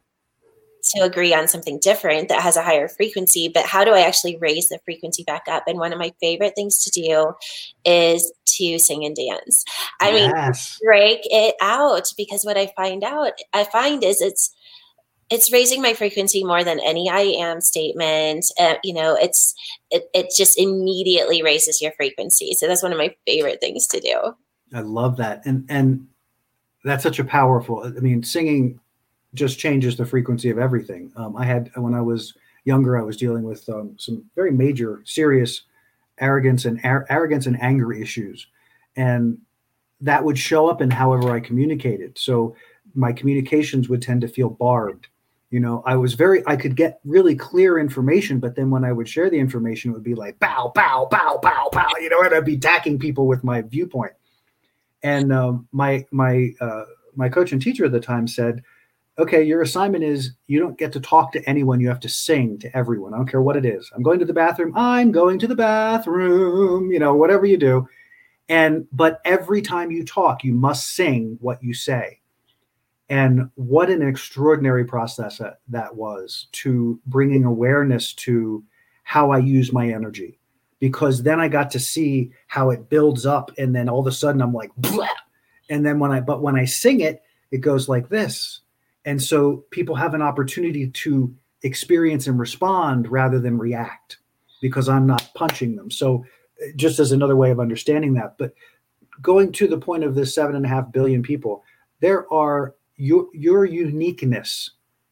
Speaker 3: to agree on something different that has a higher frequency, but how do I actually raise the frequency back up? And one of my favorite things to do is to sing and dance. I
Speaker 2: yes.
Speaker 3: mean, break it out, because what I find out, I find is it's, it's raising my frequency more than any I am statement. Uh, you know, it's, it, it just immediately raises your frequency. So that's one of my favorite things to do.
Speaker 2: I love that. And, and that's such a powerful, I mean, singing just changes the frequency of everything. Um, I had, when I was younger, I was dealing with um, some very major, serious arrogance and ar- arrogance and anger issues. And that would show up in however I communicated. So my communications would tend to feel barbed. You know, I was very, I could get really clear information, but then when I would share the information, it would be like, bow, bow, bow, bow, bow, you know, and I'd be attacking people with my viewpoint. And um, my, my, uh, my coach and teacher at the time said, okay, your assignment is you don't get to talk to anyone. You have to sing to everyone. I don't care what it is. I'm going to the bathroom. I'm going to the bathroom, you know, whatever you do. And, but every time you talk, you must sing what you say. And what an extraordinary process that, that was, to bringing awareness to how I use my energy, because then I got to see how it builds up. And then all of a sudden I'm like, blah. And then when I, but when I sing it, it goes like this. And so people have an opportunity to experience and respond rather than react, because I'm not punching them. So just as another way of understanding that, but going to the point of the seven and a half billion people, there are your, your uniqueness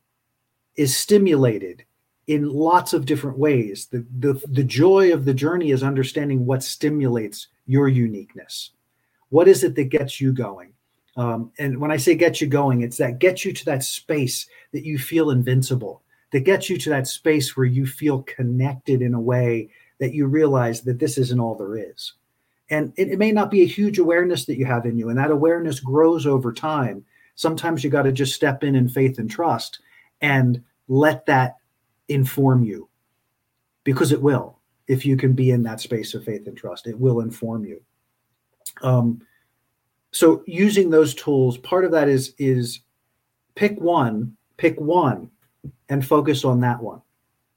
Speaker 2: is stimulated in lots of different ways. The, the, the joy of the journey is understanding what stimulates your uniqueness. What is it that gets you going? Um, and when I say get you going, it's that gets you to that space that you feel invincible, that gets you to that space where you feel connected in a way that you realize that this isn't all there is. And it, it may not be a huge awareness that you have in you, and that awareness grows over time. Sometimes you got to just step in in faith and trust and let that inform you, because it will. If you can be in that space of faith and trust, it will inform you. Um, So using those tools, part of that is, is pick one, pick one and focus on that one.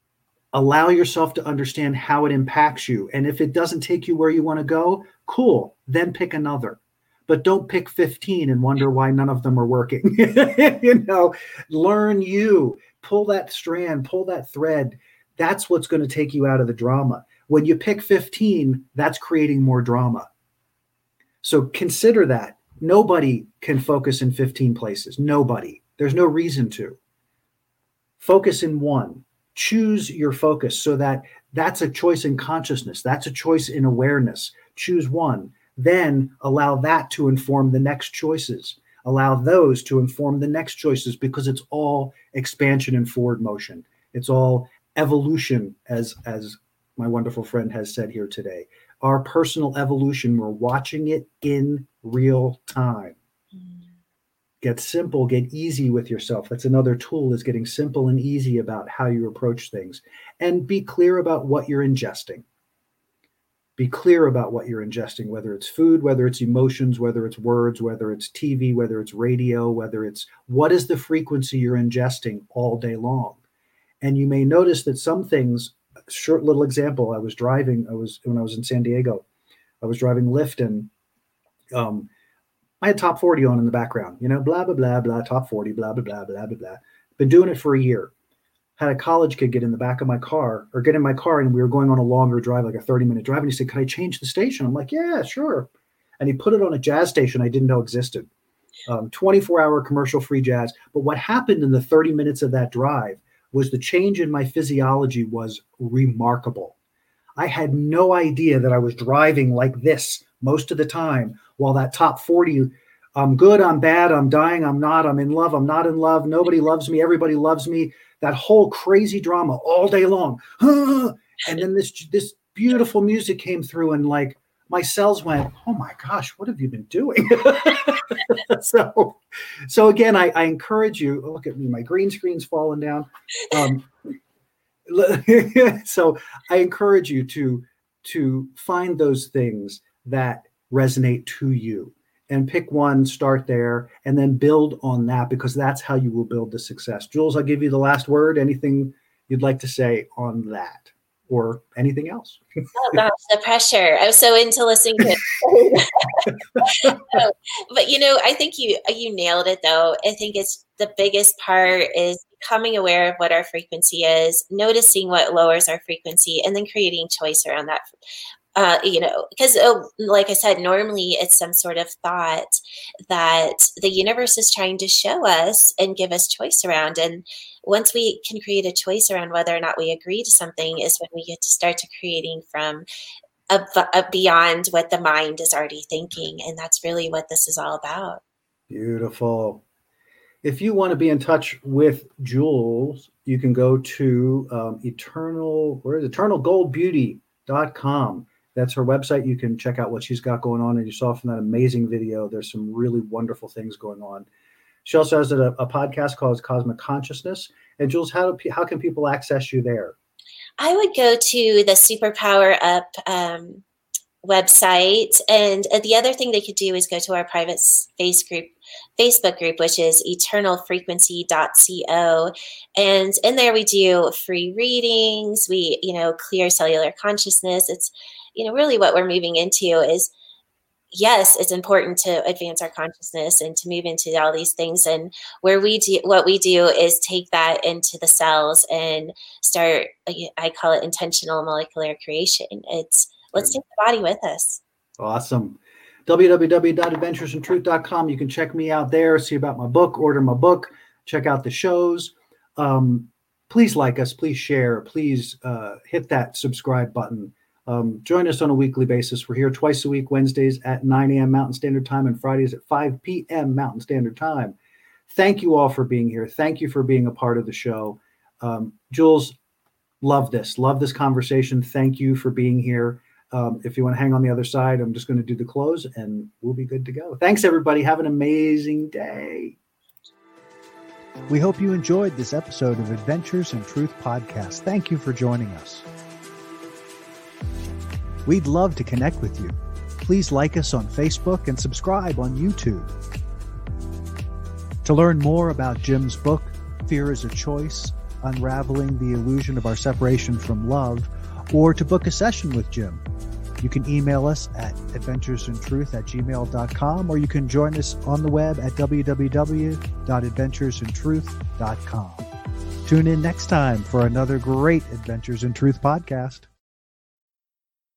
Speaker 2: Allow yourself to understand how it impacts you. And if it doesn't take you where you want to go, cool, then pick another. But don't pick fifteen and wonder why none of them are working. You know, learn you, pull that strand, pull that thread. That's what's going to take you out of the drama. When you pick fifteen, that's creating more drama. So consider that. Nobody can focus in fifteen places. Nobody. There's no reason to. Focus in one. Choose your focus so that that's a choice in consciousness. That's a choice in awareness. Choose one. Then allow that to inform the next choices. Allow those to inform the next choices, because it's all expansion and forward motion. It's all evolution, as, as my wonderful friend has said here today. Our personal evolution, we're watching it in real time. Mm. Get simple, get easy with yourself. That's another tool, is getting simple and easy about how you approach things. And be clear about what you're ingesting. Be clear about what you're ingesting, whether it's food, whether it's emotions, whether it's words, whether it's T V, whether it's radio, whether it's what is the frequency you're ingesting all day long. And you may notice that some things, short little example, I was driving, I was, when I was in San Diego, I was driving Lyft, and um, I had top forty on in the background, you know, blah, blah, blah, blah, top forty, blah, blah, blah, blah, blah, blah. Been doing it for a year. Had a college kid get in the back of my car, or get in my car, and we were going on a longer drive, like a thirty minute drive. And he said, "Can I change the station?" I'm like, "Yeah, sure." And he put it on a jazz station I didn't know existed. Um, twenty-four hour commercial free jazz. But what happened in the thirty minutes of that drive was the change in my physiology was remarkable. I had no idea that I was driving like this most of the time, while that top forty, I'm good, I'm bad, I'm dying, I'm not, I'm in love, I'm not in love, nobody loves me, everybody loves me, that whole crazy drama all day long. And then this, this beautiful music came through, and like my cells went, "Oh my gosh, what have you been doing?" so, so again, I, I encourage you, look at me, my green screen's falling down. Um, so I encourage you to, to find those things that resonate to you, and pick one, start there, and then build on that, because that's how you will build the success. Jules, I'll give you the last word. Anything you'd like to say on that, or anything else?
Speaker 3: Oh gosh, the pressure. I was so into listening to it. so, but you know, I think you you nailed it though. I think it's the biggest part is becoming aware of what our frequency is, noticing what lowers our frequency, and then creating choice around that. Uh, you know, because oh, like I said, normally it's some sort of thought that the universe is trying to show us and give us choice around. And once we can create a choice around whether or not we agree to something is when we get to start to creating from a, a beyond what the mind is already thinking. And that's really what this is all about.
Speaker 2: Beautiful. If you want to be in touch with Jules, you can go to um, eternal, where is it? eternal gold beauty dot com. That's her website. You can check out what she's got going on. And you saw from that amazing video, there's some really wonderful things going on. She also has a, a podcast called Cosmic Consciousness. And Jules, how do, how can people access you there?
Speaker 3: I would go to the Superpower Up um, website. And the other thing they could do is go to our private space group, Facebook group, which is eternal frequency dot co. And in there we do free readings. We, you know, clear cellular consciousness. It's, you know, really what we're moving into is, yes, it's important to advance our consciousness and to move into all these things. And where we do, what we do is take that into the cells and start, I call it intentional molecular creation. It's, let's take the body with us.
Speaker 2: Awesome. w w w dot adventures in truth dot com. You can check me out there, see about my book, order my book, check out the shows. Um, please like us, please share, please uh, hit that subscribe button. Um, join us on a weekly basis. We're here twice a week, Wednesdays at nine a.m. Mountain Standard Time and Fridays at five p.m. Mountain Standard Time. Thank you all for being here. Thank you for being a part of the show. Um, Jules, love this. Love this conversation. Thank you for being here. Um, if you want to hang on the other side, I'm just going to do the close and we'll be good to go. Thanks, everybody. Have an amazing day.
Speaker 1: We hope you enjoyed this episode of Adventures in Truth Podcast. Thank you for joining us. We'd love to connect with you. Please like us on Facebook and subscribe on YouTube. To learn more about Jim's book, Fear is a Choice, Unraveling the Illusion of Our Separation from Love, or to book a session with Jim, you can email us at adventuresintruth at gmail dot com, or you can join us on the web at w w w dot adventures in truth dot com. Tune in next time for another great Adventures in Truth podcast.